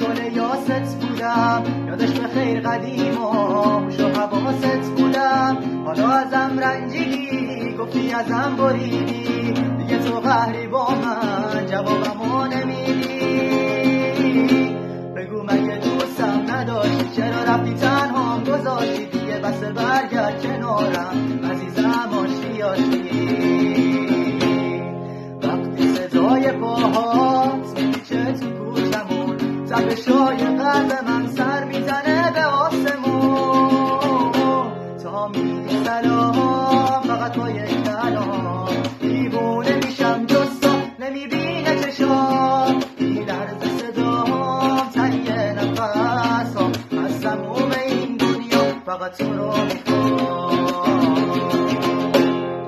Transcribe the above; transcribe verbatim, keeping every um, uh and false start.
گل یاست بودم، یادش به خیر قدیم و خوش و حواست بودم. حالا ازم رنجیدی، گفتی ازم بریدی، دیگه تو قهری با من جوابمو نمیدی. بگو مگه دوستم نداشتی، چرا رفتی تنهام گذاشتی؟ دیگه بس برگرد کنارم عزیزم، آشتی آشتی. وقتی صدای پاهات میپیچه تو کوچمون، تپشای قلب من سر میزنه به آسمون. تا میگی سلام فقط با یک کلام، دیوونه میشم جز تو نمیبینه چشام. میلرزه صدام تنگ نفسام، از تموم این دنیا فقط تو رو